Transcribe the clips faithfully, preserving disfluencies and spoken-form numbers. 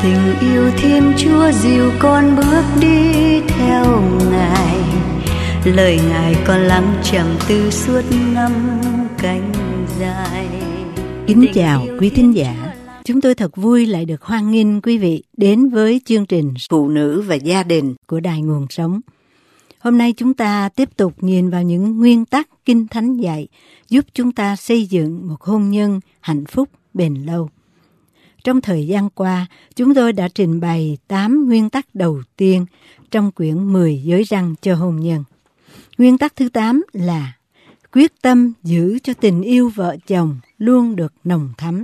Tình yêu Thiên Chúa dìu con bước đi theo Ngài, lời Ngài con lắng trầm tư suốt năm cánh dài. Kính chào quý thính giả, chúng tôi thật vui lại được hoan nghênh quý vị đến với chương trình Phụ nữ và gia đình của Đài Nguồn Sống. Hôm nay chúng ta tiếp tục nhìn vào những nguyên tắc Kinh Thánh dạy giúp chúng ta xây dựng một hôn nhân hạnh phúc bền lâu. Trong thời gian qua, chúng tôi đã trình bày tám nguyên tắc đầu tiên trong quyển mười giới răn cho hôn nhân. Nguyên tắc thứ tám là quyết tâm giữ cho tình yêu vợ chồng luôn được nồng thắm.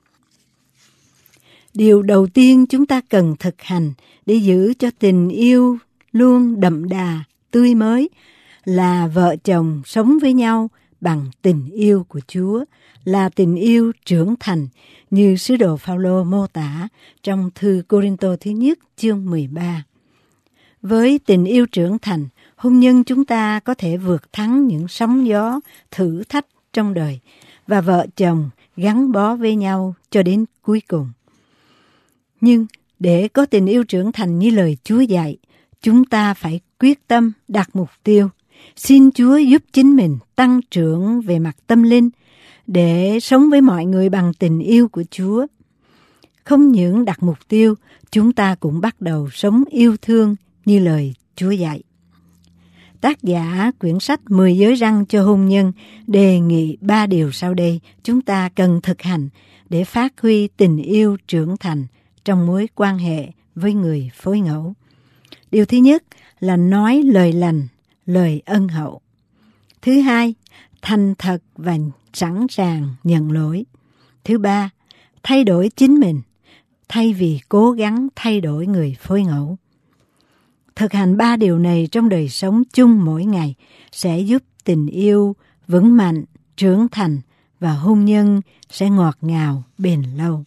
Điều đầu tiên chúng ta cần thực hành để giữ cho tình yêu luôn đậm đà, tươi mới là vợ chồng sống với nhau bằng tình yêu của Chúa, là tình yêu trưởng thành như sứ đồ Phao-lô mô tả trong thư Cô-rinh-tô thứ nhất chương mười ba. Với tình yêu trưởng thành, hôn nhân chúng ta có thể vượt thắng những sóng gió, thử thách trong đời và vợ chồng gắn bó với nhau cho đến cuối cùng. Nhưng để có tình yêu trưởng thành như lời Chúa dạy, chúng ta phải quyết tâm đặt mục tiêu. Xin Chúa giúp chính mình tăng trưởng về mặt tâm linh để sống với mọi người bằng tình yêu của Chúa. Không những đặt mục tiêu, chúng ta cũng bắt đầu sống yêu thương như lời Chúa dạy. Tác giả quyển sách mười giới răn cho hôn nhân đề nghị ba điều sau đây chúng ta cần thực hành để phát huy tình yêu trưởng thành trong mối quan hệ với người phối ngẫu. Điều thứ nhất là nói lời lành, lời ân hậu. Thứ hai, thành thật và sẵn sàng nhận lỗi. Thứ ba, thay đổi chính mình thay vì cố gắng thay đổi người phối ngẫu. Thực hành ba điều này trong đời sống chung mỗi ngày sẽ giúp tình yêu vững mạnh, trưởng thành và hôn nhân sẽ ngọt ngào, bền lâu.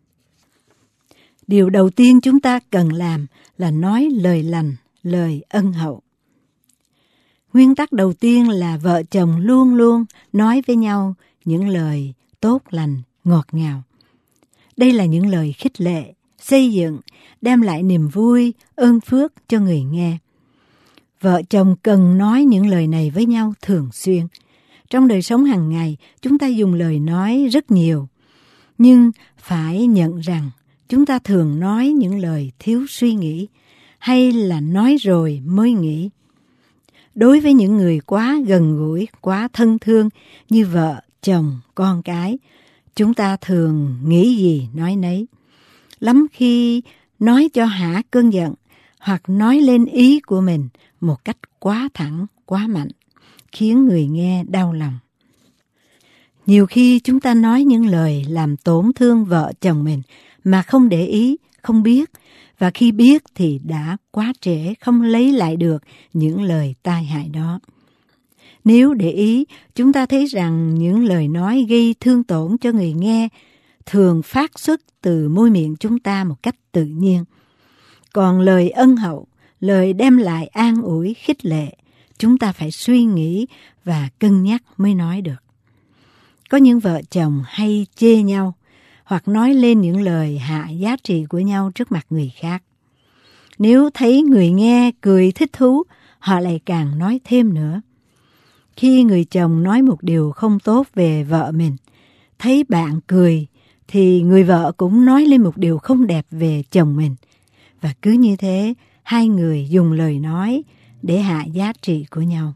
Điều đầu tiên chúng ta cần làm là nói lời lành, lời ân hậu. Nguyên tắc đầu tiên là vợ chồng luôn luôn nói với nhau những lời tốt lành, ngọt ngào. Đây là những lời khích lệ, xây dựng, đem lại niềm vui, ơn phước cho người nghe. Vợ chồng cần nói những lời này với nhau thường xuyên. Trong đời sống hàng ngày, chúng ta dùng lời nói rất nhiều. Nhưng phải nhận rằng chúng ta thường nói những lời thiếu suy nghĩ hay là nói rồi mới nghĩ. Đối với những người quá gần gũi, quá thân thương như vợ, chồng, con cái, chúng ta thường nghĩ gì nói nấy. Lắm khi nói cho hả cơn giận hoặc nói lên ý của mình một cách quá thẳng, quá mạnh, khiến người nghe đau lòng. Nhiều khi chúng ta nói những lời làm tổn thương vợ chồng mình mà không để ý, không biết, và khi biết thì đã quá trễ, không lấy lại được những lời tai hại đó. Nếu để ý, chúng ta thấy rằng những lời nói gây thương tổn cho người nghe thường phát xuất từ môi miệng chúng ta một cách tự nhiên. Còn lời ân hậu, lời đem lại an ủi, khích lệ, chúng ta phải suy nghĩ và cân nhắc mới nói được. Có những vợ chồng hay chê nhau hoặc nói lên những lời hạ giá trị của nhau trước mặt người khác. Nếu thấy người nghe cười thích thú, họ lại càng nói thêm nữa. Khi người chồng nói một điều không tốt về vợ mình, thấy bạn cười, thì người vợ cũng nói lên một điều không đẹp về chồng mình. Và cứ như thế, hai người dùng lời nói để hạ giá trị của nhau.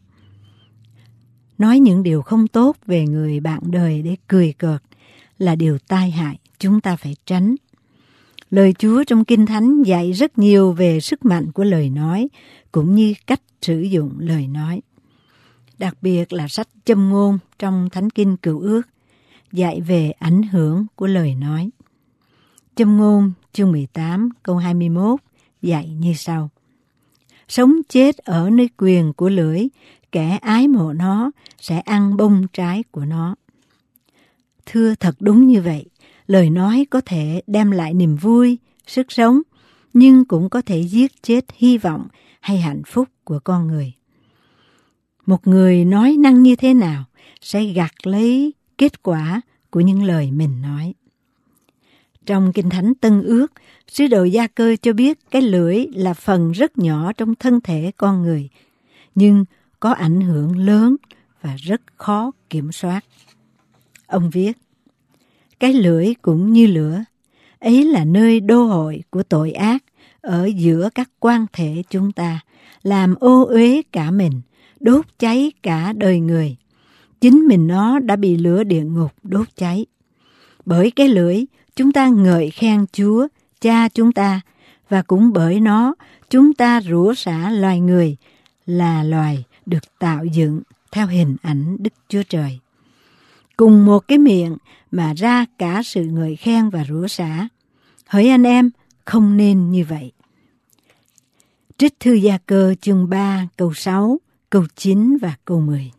Nói những điều không tốt về người bạn đời để cười cợt là điều tai hại, chúng ta phải tránh. Lời Chúa trong Kinh Thánh dạy rất nhiều về sức mạnh của lời nói, cũng như cách sử dụng lời nói. Đặc biệt là sách Châm ngôn trong Thánh Kinh Cựu Ước, dạy về ảnh hưởng của lời nói. Châm ngôn chương mười tám câu hai mươi mốt dạy như sau. Sống chết ở nơi quyền của lưỡi, kẻ ái mộ nó sẽ ăn bông trái của nó. Thưa thật đúng như vậy, lời nói có thể đem lại niềm vui, sức sống, nhưng cũng có thể giết chết hy vọng hay hạnh phúc của con người. Một người nói năng như thế nào sẽ gặt lấy kết quả của những lời mình nói. Trong Kinh Thánh Tân Ước, sứ đồ Gia-cơ cho biết cái lưỡi là phần rất nhỏ trong thân thể con người, nhưng có ảnh hưởng lớn và rất khó kiểm soát. Ông viết, cái lưỡi cũng như lửa, ấy là nơi đô hội của tội ác ở giữa các quan thể chúng ta, làm ô uế cả mình, đốt cháy cả đời người. Chính mình nó đã bị lửa địa ngục đốt cháy. Bởi cái lưỡi, chúng ta ngợi khen Chúa, Cha chúng ta, và cũng bởi nó, chúng ta rủa xả loài người là loài được tạo dựng theo hình ảnh Đức Chúa Trời. Cùng một cái miệng mà ra cả sự ngợi khen và rủa xả. Hỡi anh em, không nên như vậy. Trích thư Gia-cơ chương ba câu sáu, câu chín và câu mười.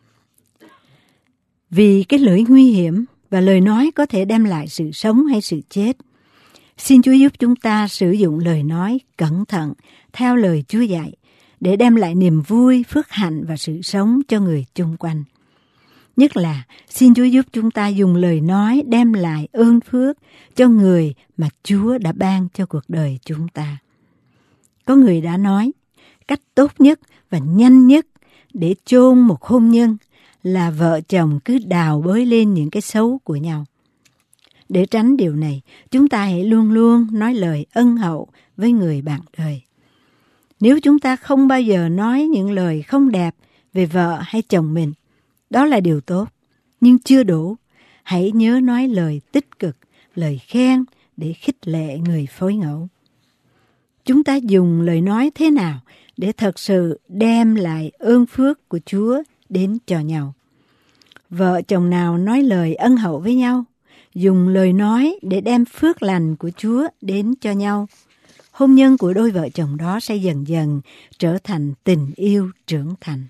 Vì cái lưỡi nguy hiểm và lời nói có thể đem lại sự sống hay sự chết, xin Chúa giúp chúng ta sử dụng lời nói cẩn thận theo lời Chúa dạy để đem lại niềm vui, phước hạnh và sự sống cho người chung quanh. Nhất là xin Chúa giúp chúng ta dùng lời nói đem lại ơn phước cho người mà Chúa đã ban cho cuộc đời chúng ta. Có người đã nói, cách tốt nhất và nhanh nhất để chôn một hôn nhân là vợ chồng cứ đào bới lên những cái xấu của nhau. Để tránh điều này, chúng ta hãy luôn luôn nói lời ân hậu với người bạn đời. Nếu chúng ta không bao giờ nói những lời không đẹp về vợ hay chồng mình, đó là điều tốt, nhưng chưa đủ. Hãy nhớ nói lời tích cực, lời khen để khích lệ người phối ngẫu. Chúng ta dùng lời nói thế nào để thật sự đem lại ơn phước của Chúa đến cho nhau? Vợ chồng nào nói lời ân hậu với nhau, dùng lời nói để đem phước lành của Chúa đến cho nhau, hôn nhân của đôi vợ chồng đó sẽ dần dần trở thành tình yêu trưởng thành.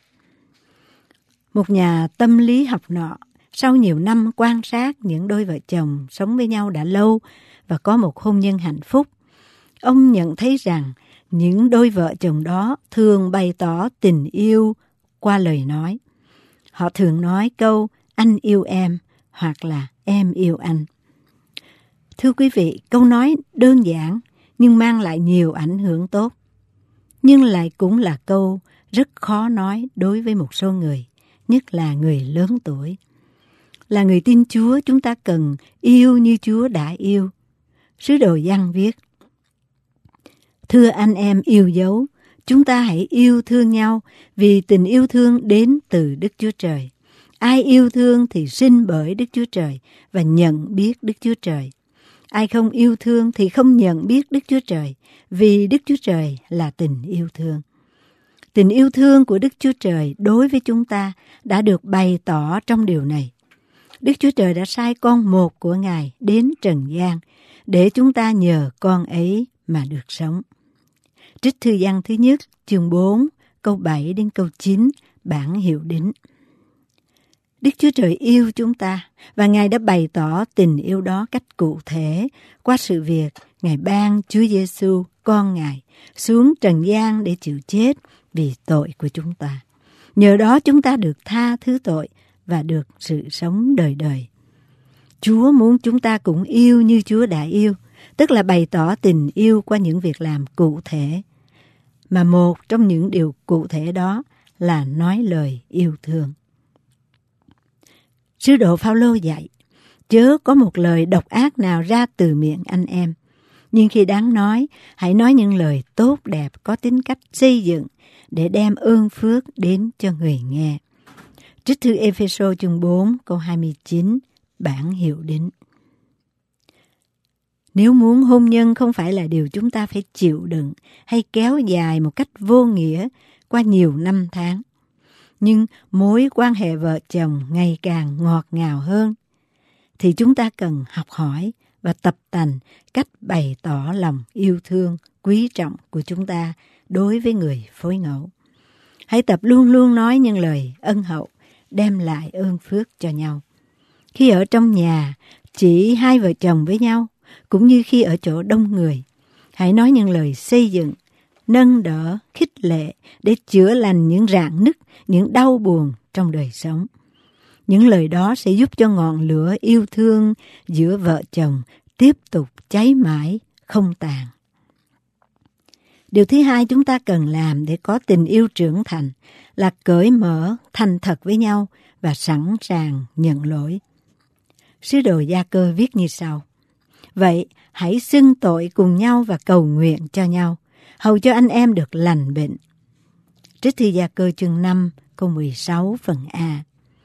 Một nhà tâm lý học nọ, sau nhiều năm quan sát những đôi vợ chồng sống với nhau đã lâu và có một hôn nhân hạnh phúc, ông nhận thấy rằng những đôi vợ chồng đó thường bày tỏ tình yêu qua lời nói. Họ thường nói câu anh yêu em hoặc là em yêu anh. Thưa quý vị, câu nói đơn giản nhưng mang lại nhiều ảnh hưởng tốt, nhưng lại cũng là câu rất khó nói đối với một số người, nhất là người lớn tuổi. Là người tin Chúa, chúng ta cần yêu như Chúa đã yêu. Sứ đồ Giăng viết, thưa anh em yêu dấu, chúng ta hãy yêu thương nhau vì tình yêu thương đến từ Đức Chúa Trời. Ai yêu thương thì sinh bởi Đức Chúa Trời và nhận biết Đức Chúa Trời. Ai không yêu thương thì không nhận biết Đức Chúa Trời, vì Đức Chúa Trời là tình yêu thương. Tình yêu thương của Đức Chúa Trời đối với chúng ta đã được bày tỏ trong điều này. Đức Chúa Trời đã sai con một của Ngài đến trần gian để chúng ta nhờ con ấy mà được sống. Trích thư Giăng thứ nhất, chương bốn, câu bảy đến câu chín, bản hiệu đính. Đức Chúa Trời yêu chúng ta và Ngài đã bày tỏ tình yêu đó cách cụ thể qua sự việc Ngài ban Chúa Giêsu, con Ngài, xuống trần gian để chịu chết vì tội của chúng ta. Nhờ đó chúng ta được tha thứ tội và được sự sống đời đời. Chúa muốn chúng ta cũng yêu như Chúa đã yêu, tức là bày tỏ tình yêu qua những việc làm cụ thể. Mà một trong những điều cụ thể đó là nói lời yêu thương. Sứ đồ Phao-lô dạy, chớ có một lời độc ác nào ra từ miệng anh em. Nhưng khi đáng nói, hãy nói những lời tốt đẹp có tính cách xây dựng để đem ơn phước đến cho người nghe. Trích thư Ê-phê-sô chương bốn câu hai mươi chín, bản hiệu đính. Nếu muốn hôn nhân không phải là điều chúng ta phải chịu đựng hay kéo dài một cách vô nghĩa qua nhiều năm tháng, nhưng mối quan hệ vợ chồng ngày càng ngọt ngào hơn, thì chúng ta cần học hỏi và tập tành cách bày tỏ lòng yêu thương, quý trọng của chúng ta đối với người phối ngẫu. Hãy tập luôn luôn nói những lời ân hậu, đem lại ơn phước cho nhau. Khi ở trong nhà, chỉ hai vợ chồng với nhau, cũng như khi ở chỗ đông người, hãy nói những lời xây dựng, nâng đỡ, khích lệ để chữa lành những rạn nứt, những đau buồn trong đời sống. Những lời đó sẽ giúp cho ngọn lửa yêu thương giữa vợ chồng tiếp tục cháy mãi, không tàn. Điều thứ hai chúng ta cần làm để có tình yêu trưởng thành là cởi mở, thành thật với nhau và sẵn sàng nhận lỗi. Sứ đồ Gia Cơ viết như sau: vậy hãy xưng tội cùng nhau và cầu nguyện cho nhau, hầu cho anh em được lành bệnh. Trích thư Gia Cơ chương năm câu mười sáu phần A.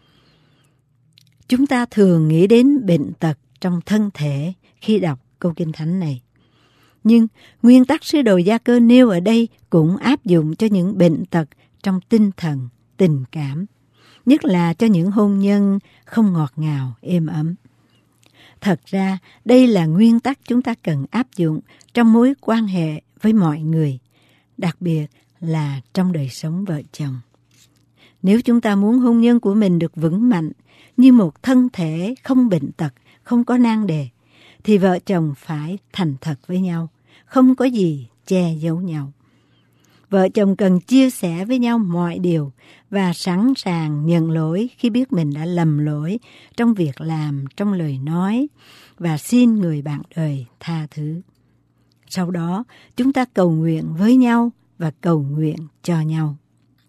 Chúng ta thường nghĩ đến bệnh tật trong thân thể khi đọc câu Kinh Thánh này. Nhưng nguyên tắc sứ đồ Gia Cơ nêu ở đây cũng áp dụng cho những bệnh tật trong tinh thần, tình cảm, nhất là cho những hôn nhân không ngọt ngào, êm ấm. Thật ra, đây là nguyên tắc chúng ta cần áp dụng trong mối quan hệ với mọi người, đặc biệt là trong đời sống vợ chồng. Nếu chúng ta muốn hôn nhân của mình được vững mạnh như một thân thể không bệnh tật, không có nan đề, thì vợ chồng phải thành thật với nhau, không có gì che giấu nhau. Vợ chồng cần chia sẻ với nhau mọi điều và sẵn sàng nhận lỗi khi biết mình đã lầm lỗi trong việc làm, trong lời nói, và xin người bạn đời tha thứ. Sau đó, chúng ta cầu nguyện với nhau và cầu nguyện cho nhau.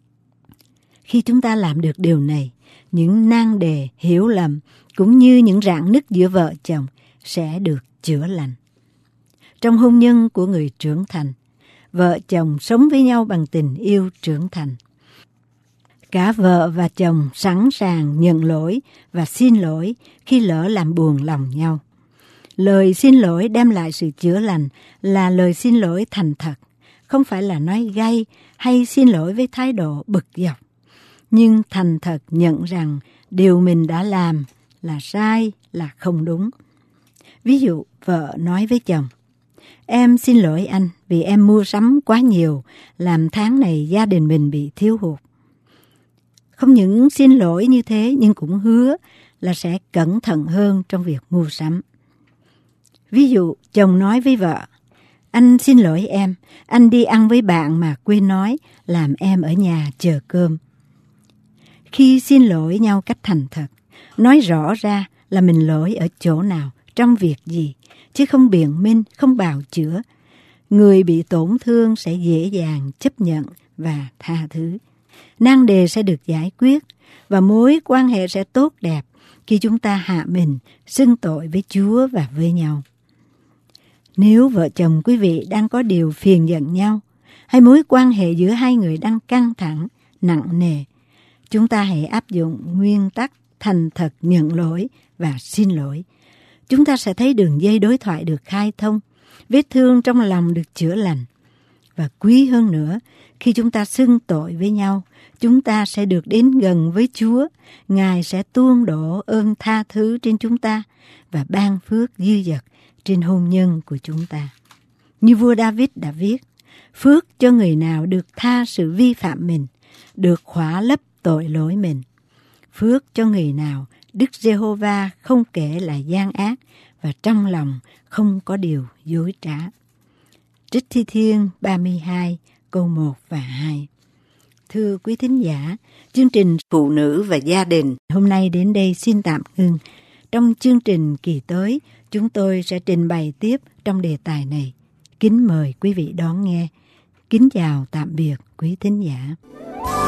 Khi chúng ta làm được điều này, những nan đề, hiểu lầm cũng như những rạn nứt giữa vợ chồng sẽ được chữa lành. Trong hôn nhân của người trưởng thành, vợ chồng sống với nhau bằng tình yêu trưởng thành. Cả vợ và chồng sẵn sàng nhận lỗi và xin lỗi khi lỡ làm buồn lòng nhau. Lời xin lỗi đem lại sự chữa lành là lời xin lỗi thành thật, không phải là nói gay hay xin lỗi với thái độ bực dọc, nhưng thành thật nhận rằng điều mình đã làm là sai, là không đúng. Ví dụ, vợ nói với chồng: em xin lỗi anh vì em mua sắm quá nhiều, làm tháng này gia đình mình bị thiếu hụt. Không những xin lỗi như thế nhưng cũng hứa là sẽ cẩn thận hơn trong việc mua sắm. Ví dụ, chồng nói với vợ: anh xin lỗi em, anh đi ăn với bạn mà quên nói, làm em ở nhà chờ cơm. Khi xin lỗi nhau cách thành thật, nói rõ ra là mình lỗi ở chỗ nào, trong việc gì, chứ không biện minh, không bào chữa, người bị tổn thương sẽ dễ dàng chấp nhận và tha thứ. Nan đề sẽ được giải quyết và mối quan hệ sẽ tốt đẹp khi chúng ta hạ mình, xưng tội với Chúa và với nhau. Nếu vợ chồng quý vị đang có điều phiền giận nhau, hay mối quan hệ giữa hai người đang căng thẳng, nặng nề, chúng ta hãy áp dụng nguyên tắc thành thật nhận lỗi và xin lỗi. Chúng ta sẽ thấy đường dây đối thoại được khai thông, vết thương trong lòng được chữa lành. Và quý hơn nữa, khi chúng ta xưng tội với nhau, chúng ta sẽ được đến gần với Chúa. Ngài sẽ tuôn đổ ơn tha thứ trên chúng ta và ban phước dư dật trên hôn nhân của chúng ta. Như vua David đã viết: phước cho người nào được tha sự vi phạm mình, được khỏa lấp tội lỗi mình. Phước cho người nào Đức Giê-hô-va không kể lại gian ác và trong lòng không có điều dối trá. Trích Thi Thiên ba mươi hai câu một và hai. Thưa quý thính giả, chương trình Phụ nữ và gia đình hôm nay đến đây xin tạm ngưng. Trong chương trình kỳ tới, chúng tôi sẽ trình bày tiếp trong đề tài này. Kính mời quý vị đón nghe. Kính chào tạm biệt quý thính giả.